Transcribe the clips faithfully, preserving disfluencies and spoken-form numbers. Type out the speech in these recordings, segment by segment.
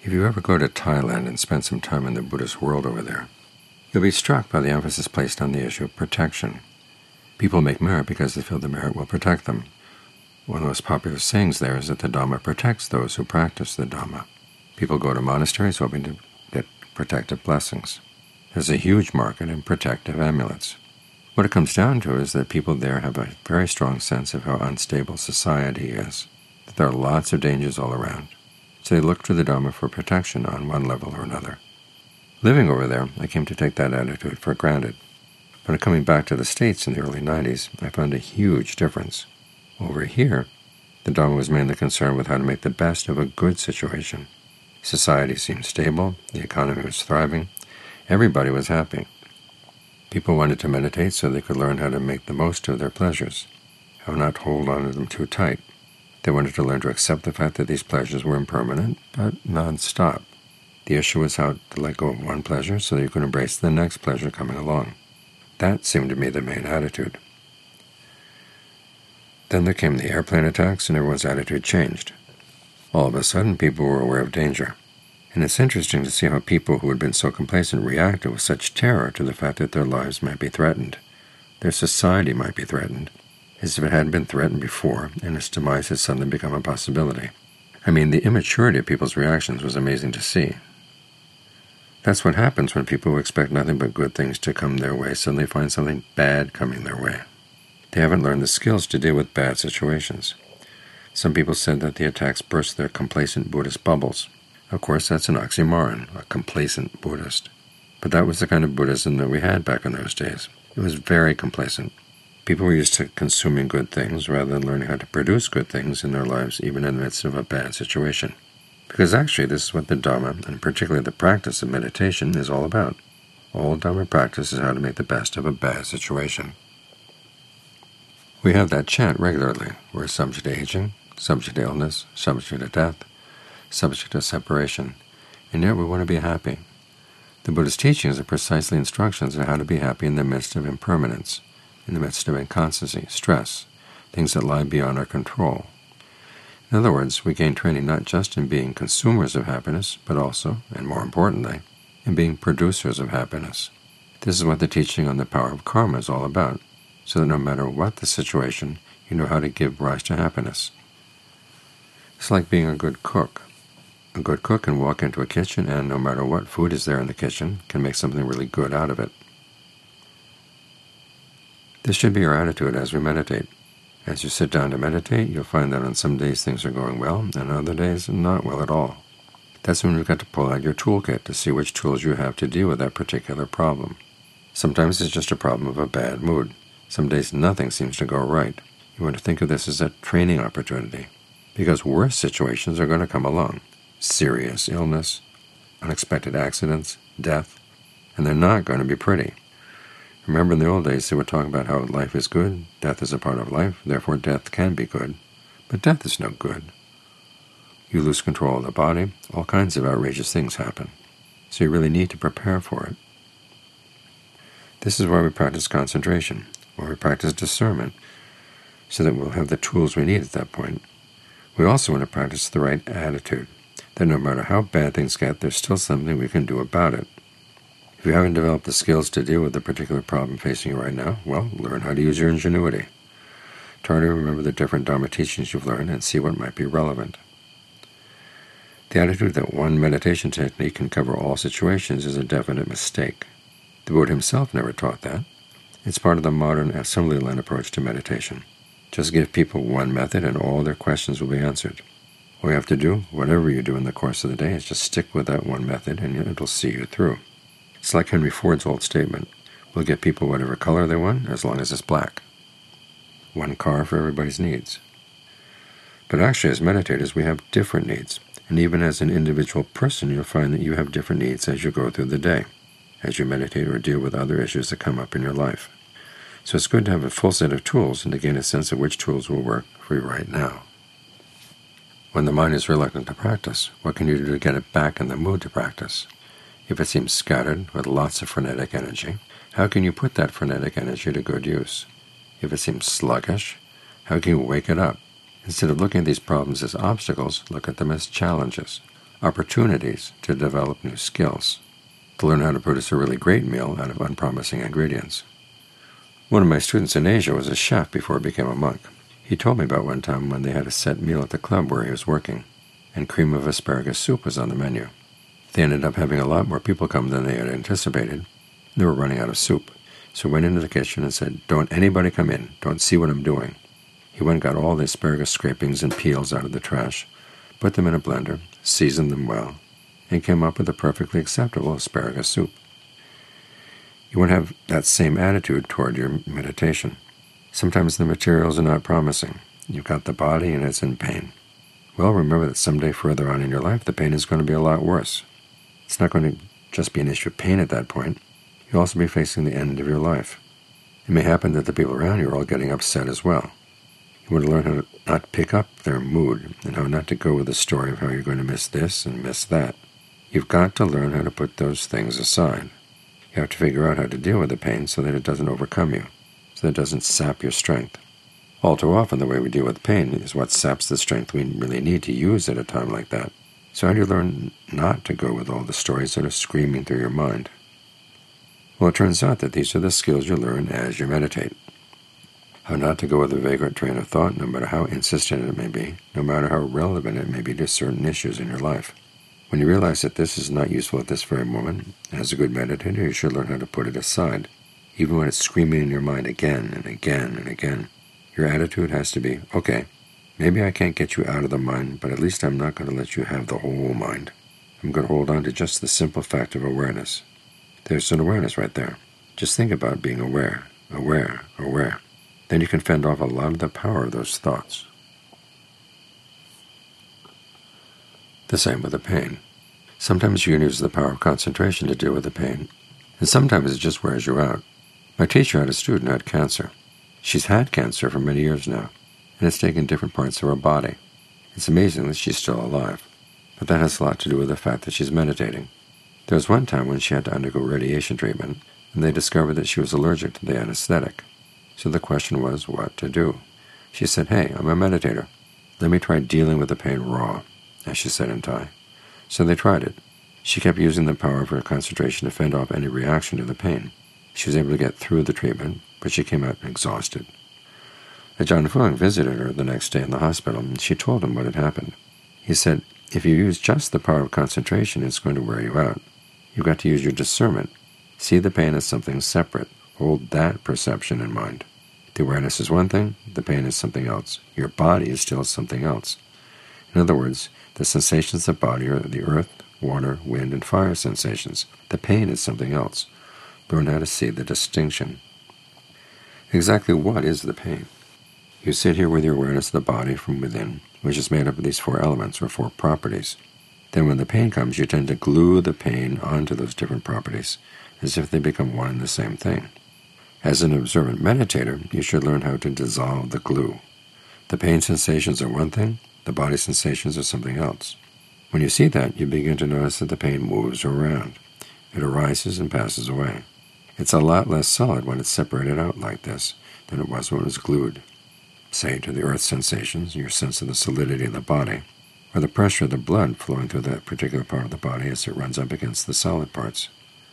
If you ever go to Thailand and spend some time in the Buddhist world over there, you'll be struck by the emphasis placed on the issue of protection. People make merit because they feel the merit will protect them. One of the most popular sayings there is that the Dhamma protects those who practice the Dhamma. People go to monasteries hoping to get protective blessings. There's a huge market in protective amulets. What it comes down to is that people there have a very strong sense of how unstable society is, that there are lots of dangers all around. So they look to the Dhamma for protection on one level or another. Living over there, I came to take that attitude for granted. But coming back to the States in the early nineties, I found a huge difference. Over here, the Dhamma was mainly concerned with how to make the best of a good situation. Society seemed stable, the economy was thriving, everybody was happy. People wanted to meditate so they could learn how to make the most of their pleasures, how not to hold on to them too tight. They wanted to learn to accept the fact that these pleasures were impermanent, but non-stop. The issue was how to let go of one pleasure so that you could embrace the next pleasure coming along. That seemed to me the main attitude. Then there came the airplane attacks, and everyone's attitude changed. All of a sudden, people were aware of danger. And it's interesting to see how people who had been so complacent reacted with such terror to the fact that their lives might be threatened, their society might be threatened, as if it hadn't been threatened before, and its demise had suddenly become a possibility. I mean, the immaturity of people's reactions was amazing to see. That's what happens when people who expect nothing but good things to come their way suddenly find something bad coming their way. They haven't learned the skills to deal with bad situations. Some people said that the attacks burst their complacent Buddhist bubbles. Of course, that's an oxymoron, a complacent Buddhist. But that was the kind of Buddhism that we had back in those days. It was very complacent. People were used to consuming good things rather than learning how to produce good things in their lives, even in the midst of a bad situation. Because actually this is what the Dhamma, and particularly the practice of meditation, is all about. All Dhamma practice is how to make the best of a bad situation. We have that chant regularly. We're subject to aging, subject to illness, subject to death, subject to separation, and yet we want to be happy. The Buddha's teachings are precisely instructions on how to be happy in the midst of impermanence, in the midst of inconstancy, stress, things that lie beyond our control. In other words, we gain training not just in being consumers of happiness, but also, and more importantly, in being producers of happiness. This is what the teaching on the power of karma is all about, so that no matter what the situation, you know how to give rise to happiness. It's like being a good cook. A good cook can walk into a kitchen and, no matter what food is there in the kitchen, can make something really good out of it. This should be our attitude as we meditate. As you sit down to meditate, you'll find that on some days things are going well, and on other days not well at all. That's when you've got to pull out your toolkit to see which tools you have to deal with that particular problem. Sometimes it's just a problem of a bad mood. Some days nothing seems to go right. You want to think of this as a training opportunity, because worse situations are going to come along. Serious illness, unexpected accidents, death, and they're not going to be pretty. Remember in the old days they would talk about how life is good, death is a part of life, therefore death can be good. But death is no good. You lose control of the body, all kinds of outrageous things happen. So you really need to prepare for it. This is why we practice concentration, why we practice discernment, so that we'll have the tools we need at that point. We also want to practice the right attitude, that no matter how bad things get, there's still something we can do about it. If you haven't developed the skills to deal with the particular problem facing you right now, well, learn how to use your ingenuity. Try to remember the different Dhamma teachings you've learned and see what might be relevant. The attitude that one meditation technique can cover all situations is a definite mistake. The Buddha himself never taught that. It's part of the modern assembly line approach to meditation. Just give people one method and all their questions will be answered. All you have to do, whatever you do in the course of the day, is just stick with that one method and it'll see you through. It's like Henry Ford's old statement, we'll get people whatever color they want as long as it's black. One car for everybody's needs. But actually as meditators we have different needs, and even as an individual person you'll find that you have different needs as you go through the day, as you meditate or deal with other issues that come up in your life. So it's good to have a full set of tools and to gain a sense of which tools will work for you right now. When the mind is reluctant to practice, what can you do to get it back in the mood to practice? If it seems scattered with lots of frenetic energy, how can you put that frenetic energy to good use? If it seems sluggish, how can you wake it up? Instead of looking at these problems as obstacles, look at them as challenges. opportunities to develop new skills, to learn how to produce a really great meal out of unpromising ingredients. One of my students in Asia was a chef before he became a monk. He told me about one time when they had a set meal at the club where he was working, and cream of asparagus soup was on the menu. They ended up having a lot more people come than they had anticipated. They were running out of soup. So he went into the kitchen and said, "Don't anybody come in. Don't see what I'm doing." He went and got all the asparagus scrapings and peels out of the trash, put them in a blender, seasoned them well, and came up with a perfectly acceptable asparagus soup. You want to have that same attitude toward your meditation. Sometimes the materials are not promising. You've got the body and it's in pain. Well, remember that someday further on in your life, the pain is going to be a lot worse. It's not going to just be an issue of pain at that point. You'll also be facing the end of your life. It may happen that the people around you are all getting upset as well. You want to learn how to not pick up their mood and how not to go with the story of how you're going to miss this and miss that. You've got to learn how to put those things aside. You have to figure out how to deal with the pain so that it doesn't overcome you, so that it doesn't sap your strength. All too often the way we deal with pain is what saps the strength we really need to use at a time like that. So how do you learn not to go with all the stories that are screaming through your mind? Well, it turns out that these are the skills you learn as you meditate. How not to go with a vagrant train of thought, no matter how insistent it may be, no matter how relevant it may be to certain issues in your life. When you realize that this is not useful at this very moment, as a good meditator, you should learn how to put it aside, even when it's screaming in your mind again and again and again. Your attitude has to be, okay, maybe I can't get you out of the mind, but at least I'm not going to let you have the whole mind. I'm going to hold on to just the simple fact of awareness. There's an awareness right there. Just think about being aware, aware, aware. Then you can fend off a lot of the power of those thoughts. The same with the pain. Sometimes you can use the power of concentration to deal with the pain, and sometimes it just wears you out. My teacher had a student who had cancer. She's had cancer for many years now, and it's taken different parts of her body. It's amazing that she's still alive, but that has a lot to do with the fact that she's meditating. There was one time when she had to undergo radiation treatment, and they discovered that she was allergic to the anesthetic. So the question was what to do. She said, "Hey, I'm a meditator. Let me try dealing with the pain raw," as she said in Thai. So they tried it. She kept using the power of her concentration to fend off any reaction to the pain. She was able to get through the treatment, but she came out exhausted. Ajahn Fuang visited her the next day in the hospital, and she told him what had happened. He said, if you use just the power of concentration, it's going to wear you out. You've got to use your discernment. See the pain as something separate. Hold that perception in mind. The awareness is one thing, the pain is something else. Your body is still something else. In other words, the sensations of the body are the earth, water, wind, and fire sensations. The pain is something else. Learn how to see the distinction. Exactly what is the pain? You sit here with your awareness of the body from within, which is made up of these four elements, or four properties. Then when the pain comes, you tend to glue the pain onto those different properties, as if they become one and the same thing. As an observant meditator, you should learn how to dissolve the glue. The pain sensations are one thing, the body sensations are something else. When you see that, you begin to notice that the pain moves around. It arises and passes away. It's a lot less solid when it's separated out like this than it was when it was glued, say, to the earth sensations, your sense of the solidity of the body, or the pressure of the blood flowing through that particular part of the body as it runs up against the solid parts.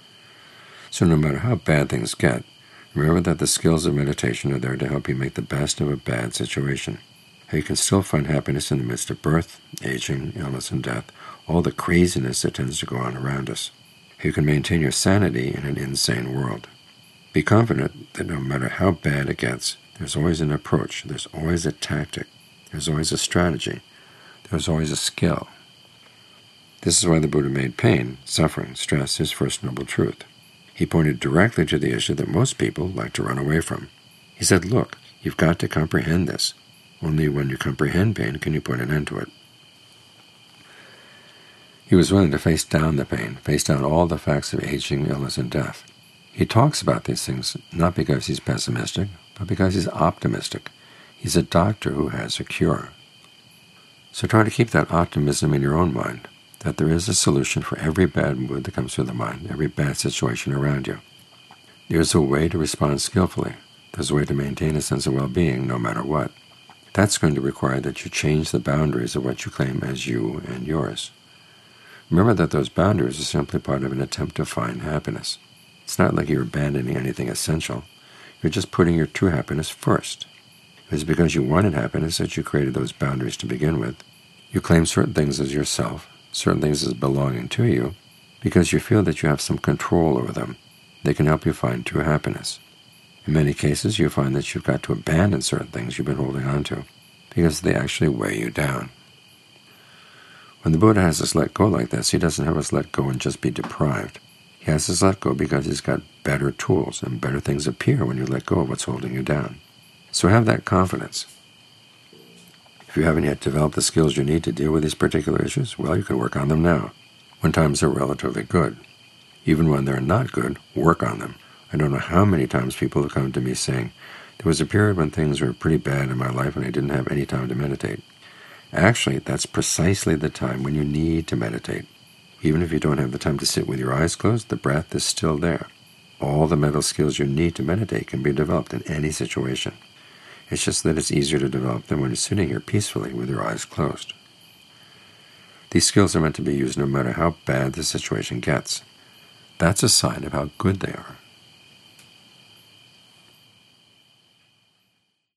So no matter how bad things get, remember that the skills of meditation are there to help you make the best of a bad situation. How you can still find happiness in the midst of birth, aging, illness, and death, all the craziness that tends to go on around us. How you can maintain your sanity in an insane world. Be confident that no matter how bad it gets, there's always an approach, there's always a tactic, there's always a strategy, there's always a skill. This is why the Buddha made pain, suffering, stress his first noble truth. He pointed directly to the issue that most people like to run away from. He said, look, you've got to comprehend this. Only when you comprehend pain can you put an end to it. He was willing to face down the pain, face down all the facts of aging, illness, and death. He talks about these things not because he's pessimistic, but because he's optimistic. He's a doctor who has a cure. So try to keep that optimism in your own mind, that there is a solution for every bad mood that comes through the mind, every bad situation around you. There's a way to respond skillfully. There's a way to maintain a sense of well-being no matter what. That's going to require that you change the boundaries of what you claim as you and yours. Remember that those boundaries are simply part of an attempt to find happiness. It's not like you're abandoning anything essential. You're just putting your true happiness first. It was because you wanted happiness that you created those boundaries to begin with. You claim certain things as yourself, certain things as belonging to you, because you feel that you have some control over them. They can help you find true happiness. In many cases, you find that you've got to abandon certain things you've been holding on to, because they actually weigh you down. When the Buddha has us let go like this, he doesn't have us let go and just be deprived. He has us let go because he's got better tools, and better things appear when you let go of what's holding you down. So have that confidence. If you haven't yet developed the skills you need to deal with these particular issues, well, you can work on them now, when times are relatively good. Even when they're not good, work on them. I don't know how many times people have come to me saying, there was a period when things were pretty bad in my life and I didn't have any time to meditate. Actually, that's precisely the time when you need to meditate. Even if you don't have the time to sit with your eyes closed, the breath is still there. All the mental skills you need to meditate can be developed in any situation. It's just that it's easier to develop them when you're sitting here peacefully with your eyes closed. These skills are meant to be used no matter how bad the situation gets. That's a sign of how good they are.